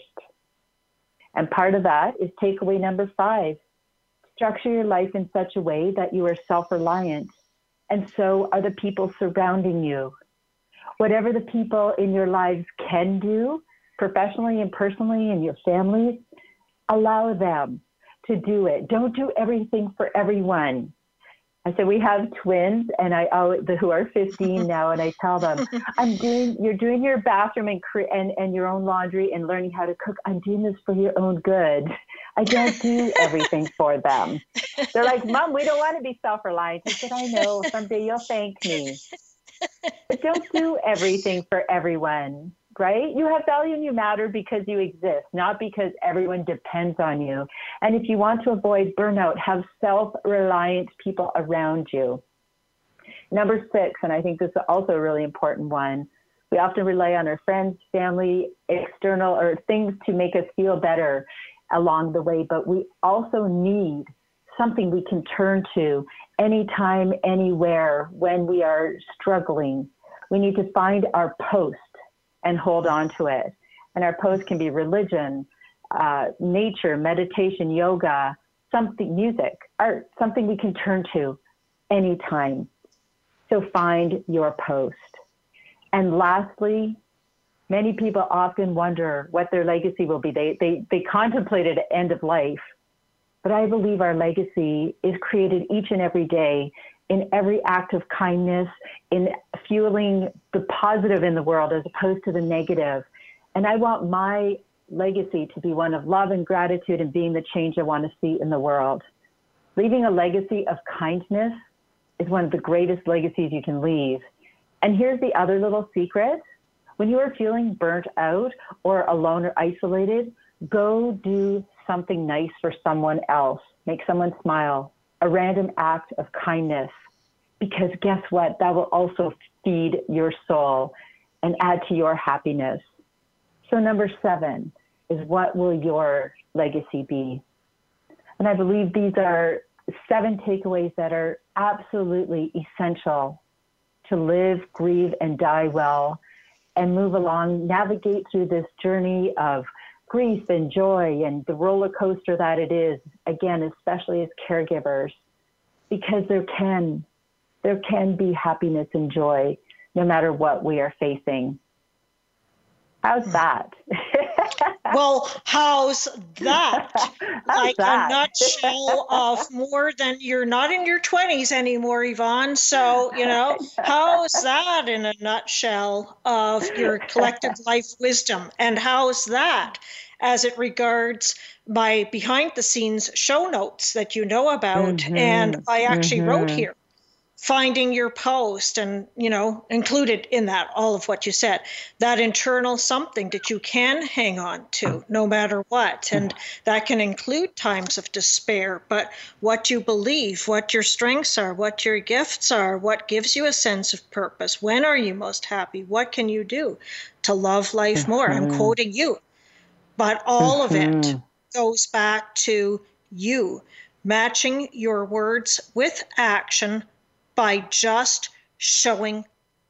And part of that is takeaway number five. Structure your life in such a way that you are self-reliant, and so are the people surrounding you. Whatever the people in your lives can do, professionally and personally, in your families, allow them to do it. Don't do everything for everyone. I said, we have twins, and I oh, who are fifteen now, and I tell them, I'm doing, you're doing your bathroom and, and, and your own laundry and learning how to cook. I'm doing this for your own good. I don't do everything for them. They're like, Mom, we don't want to be self-reliant. I said, I know, someday you'll thank me. But don't do everything for everyone, right? You have value and you matter because you exist, not because everyone depends on you. And if you want to avoid burnout, have self-reliant people around you. Number six, and I think this is also a really important one, we often rely on our friends, family, external, or things to make us feel better along the way, but we also need something we can turn to anytime, anywhere when we are struggling. We need to find our post and hold on to it. And our post can be religion, uh, nature, meditation, yoga, something, music, art, something we can turn to anytime. So find your post. And lastly, many people often wonder what their legacy will be. They, they, they contemplated end of life, but I believe our legacy is created each and every day in every act of kindness, in fueling the positive in the world as opposed to the negative. And I want my legacy to be one of love and gratitude and being the change I want to see in the world. Leaving a legacy of kindness is one of the greatest legacies you can leave. And here's the other little secret. When you are feeling burnt out or alone or isolated, go do something nice for someone else. Make someone smile. A random act of kindness. Because guess what? That will also feed your soul and add to your happiness. So number seven is, what will your legacy be? And I believe these are seven takeaways that are absolutely essential to live, grieve, and die well, and move along, navigate through this journey of grief and joy and the roller coaster that it is, again, especially as caregivers, because there can, there can be happiness and joy no matter what we are facing. How's that? Well, how's that? How's like that? a nutshell of more than, you're not in your twenties anymore, Yvonne. So, you know, how's that in a nutshell of your collective life wisdom? And how's that as it regards my behind the scenes show notes that you know about? Mm-hmm. And I actually mm-hmm. wrote here, finding your post, and, you know, included in that all of what you said, that internal something that you can hang on to no matter what. And that can include times of despair, but what you believe, what your strengths are, what your gifts are, what gives you a sense of purpose. When are you most happy? What can you do to love life more? Mm-hmm. I'm quoting you, but all mm-hmm. of it goes back to you matching your words with action by just showing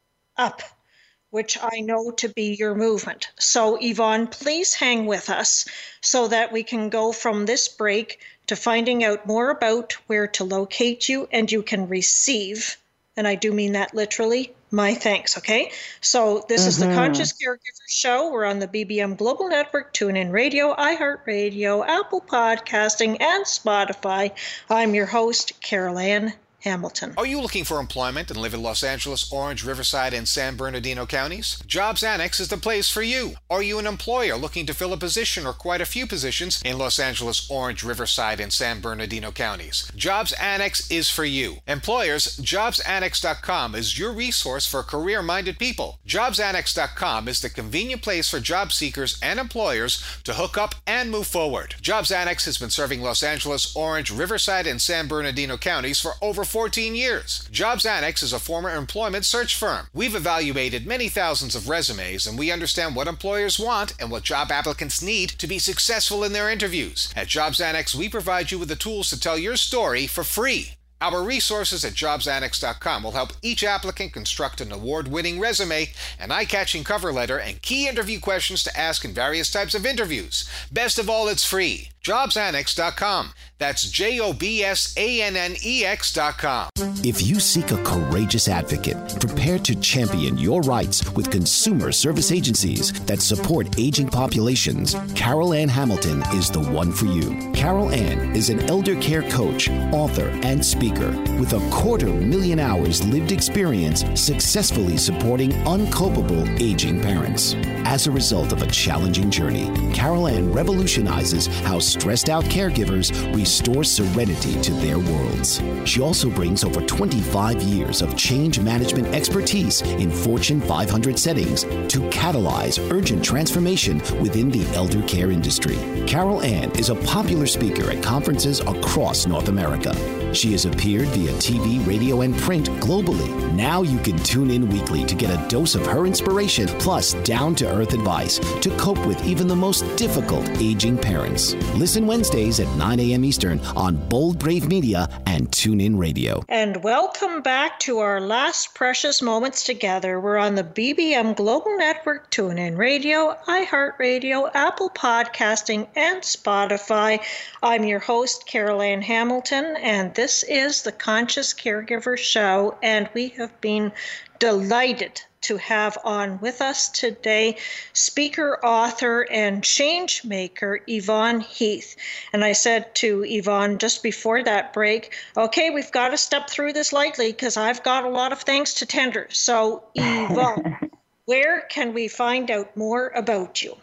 up, which I know to be your movement. So Yvonne, please hang with us so that we can go from this break to finding out more about where to locate you, and you can receive, and I do mean that literally, my thanks, okay? So this mm-hmm. is the Conscious Caregiver Show. We're on the B B M Global Network, TuneIn Radio, iHeartRadio, Apple Podcasting, and Spotify. I'm your host, Carol Ann Hamilton. Are you looking for employment and live in Los Angeles, Orange, Riverside, and San Bernardino counties? Jobs Annex is the place for you. Are you an employer looking to fill a position or quite a few positions in Los Angeles, Orange, Riverside, and San Bernardino counties? Jobs Annex is for you. Employers, jobs annex dot com is your resource for career-minded people. jobs annex dot com is the convenient place for job seekers and employers to hook up and move forward. Jobs Annex has been serving Los Angeles, Orange, Riverside, and San Bernardino counties for over fourteen years. Jobs Annex is a former employment search firm. We've evaluated many thousands of resumes, and we understand what employers want and what job applicants need to be successful in their interviews. At Jobs Annex, we provide you with the tools to tell your story for free. Our resources at jobs annex dot com will help each applicant construct an award-winning resume, an eye-catching cover letter, and key interview questions to ask in various types of interviews. Best of all, it's free. jobs annex dot com. That's J O B S A N N E X dot com. If you seek a courageous advocate prepared to champion your rights with consumer service agencies that support aging populations, Carol Ann Hamilton is the one for you. Carol Ann is an elder care coach, author, and speaker with a quarter million hours lived experience successfully supporting uncopable aging parents. As a result of a challenging journey, Carol Ann revolutionizes how stressed out caregivers restore serenity to their worlds. She also brings over twenty-five years of change management expertise in Fortune five hundred settings to catalyze urgent transformation within the elder care industry. Carol Ann is a popular speaker at conferences across North America. She has appeared via T V, radio, and print globally. Now you can tune in weekly to get a dose of her inspiration plus down-to-earth advice to cope with even the most difficult aging parents. Listen Wednesdays at nine a.m. Eastern on Bold Brave Media and TuneIn Radio. And welcome back to our last precious moments together. We're on the B B M Global Network, TuneIn Radio, iHeartRadio, Apple Podcasting, and Spotify. I'm your host, Carol Ann Hamilton, and this is the Conscious Caregiver Show, and we have been delighted to have on with us today speaker, author, and change maker Yvonne Heath. And I said to Yvonne just before that break, okay, we've got to step through this lightly because I've got a lot of things to tender. So Yvonne, where can we find out more about you?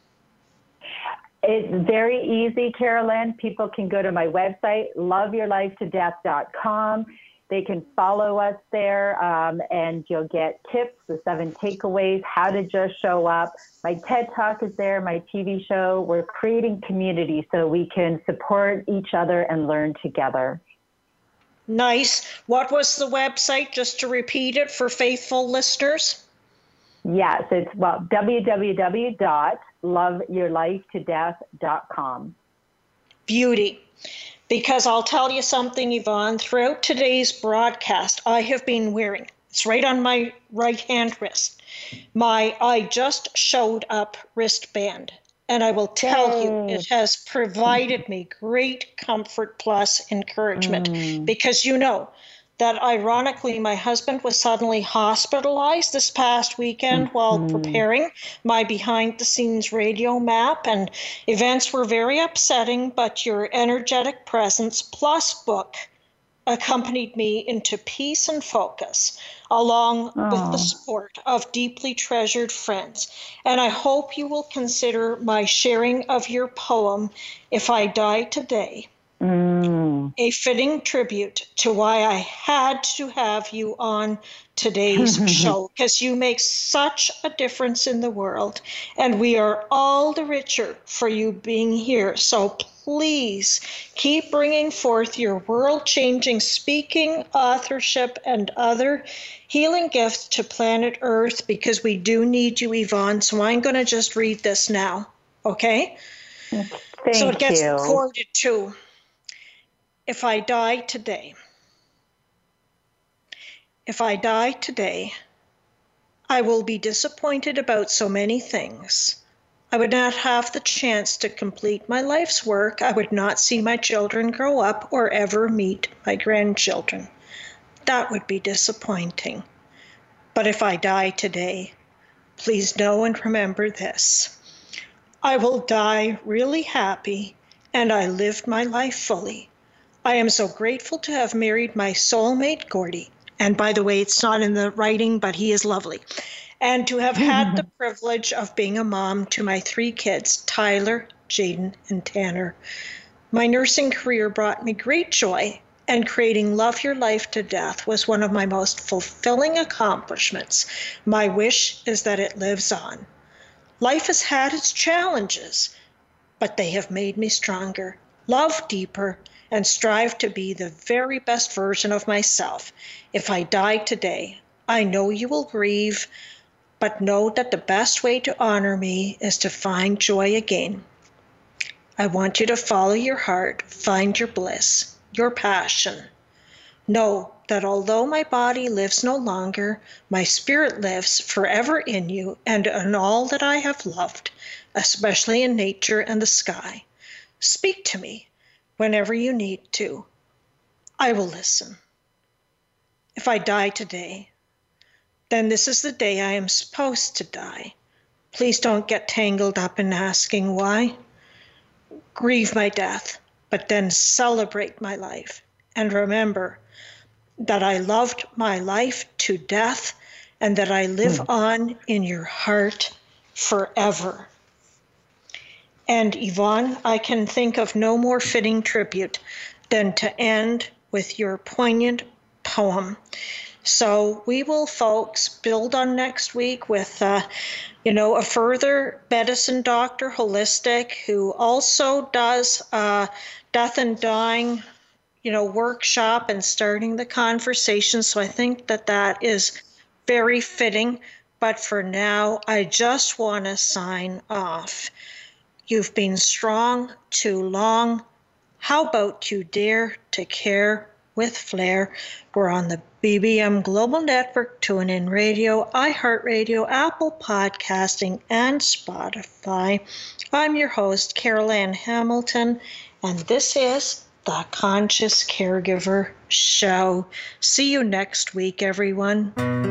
It's very easy, Carol Ann. People can go to my website, love your life to death dot com. They can follow us there, um, and you'll get tips, the seven takeaways, how to just show up. My TED Talk is there, my T V show. We're creating community so we can support each other and learn together. Nice. What was the website, just to repeat it for faithful listeners? Yes, it's well, w w w dot love your life to death dot com. Beauty. Because I'll tell you something, Yvonne, throughout today's broadcast, I have been wearing, it's right on my right hand wrist, my I Just Showed Up wristband. And I will tell Yay. you, it has provided me great comfort plus encouragement mm. because you know that ironically, my husband was suddenly hospitalized this past weekend mm-hmm. while preparing my behind-the-scenes radio map, and events were very upsetting, but your energetic presence plus book accompanied me into peace and focus, along oh. with the support of deeply treasured friends. And I hope you will consider my sharing of your poem, If I Die Today, Mm. a fitting tribute to why I had to have you on today's show, because you make such a difference in the world, and we are all the richer for you being here. So please keep bringing forth your world-changing speaking, authorship, and other healing gifts to planet Earth, because we do need you, Yvonne. So I'm going to just read this now, okay? Thank so it gets you. recorded too. If I die today, if I die today, I will be disappointed about so many things. I would not have the chance to complete my life's work. I would not see my children grow up or ever meet my grandchildren. That would be disappointing. But if I die today, please know and remember this. I will die really happy, and I lived my life fully. I am so grateful to have married my soulmate, Gordy. And by the way, it's not in the writing, but he is lovely. And to have had the privilege of being a mom to my three kids, Tyler, Jaden, and Tanner. My nursing career brought me great joy, and creating Love Your Life to Death was one of my most fulfilling accomplishments. My wish is that it lives on. Life has had its challenges, but they have made me stronger, love deeper, and strive to be the very best version of myself. If I die today, I know you will grieve, but know that the best way to honor me is to find joy again. I want you to follow your heart, find your bliss, your passion. Know that although my body lives no longer, my spirit lives forever in you and in all that I have loved, especially in nature and the sky. Speak to me whenever you need to. I will listen. If I die today, then this is the day I am supposed to die. Please don't get tangled up in asking why. Grieve my death, but then celebrate my life. And remember that I loved my life to death and that I live mm. on in your heart forever. And Yvonne, I can think of no more fitting tribute than to end with your poignant poem. So we will, folks, build on next week with, uh, you know, a further medicine doctor, holistic, who also does uh, death and dying, you know, workshop and starting the conversation. So I think that that is very fitting. But for now, I just want to sign off. You've been strong too long. How about you dare to care with flair? We're on the B B M Global Network, TuneIn Radio, iHeartRadio, Apple Podcasting, and Spotify. I'm your host, Carol Ann Hamilton, and this is The Conscious Caregiver Show. See you next week, everyone.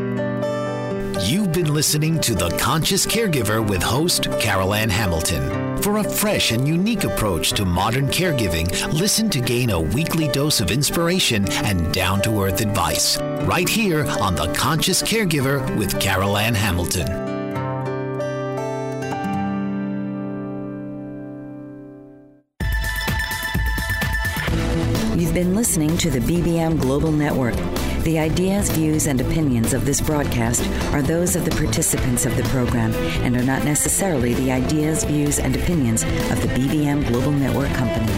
You've been listening to The Conscious Caregiver with host Carol Ann Hamilton. For a fresh and unique approach to modern caregiving, listen to gain a weekly dose of inspiration and down-to-earth advice. Right here on The Conscious Caregiver with Carol Ann Hamilton. You've been listening to the B B M Global Network. The ideas, views, and opinions of this broadcast are those of the participants of the program and are not necessarily the ideas, views, and opinions of the B B M Global Network Company.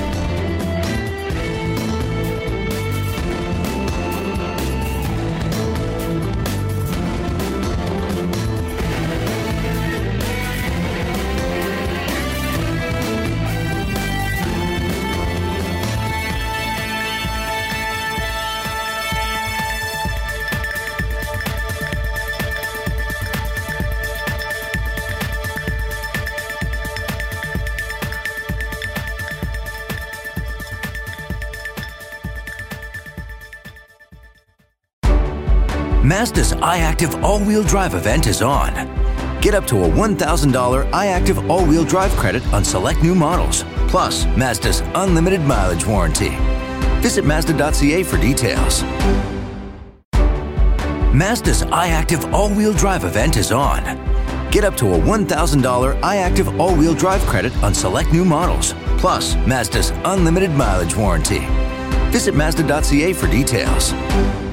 Mazda's iActive all-wheel drive event is on. Get up to a one thousand dollars iActive all-wheel drive credit on select new models, plus Mazda's unlimited mileage warranty. Visit Mazda dot C A for details. Mazda's iActive all-wheel drive event is on. Get up to a one thousand dollars iActive all-wheel drive credit on select new models, plus Mazda's unlimited mileage warranty. Visit Mazda dot C A for details.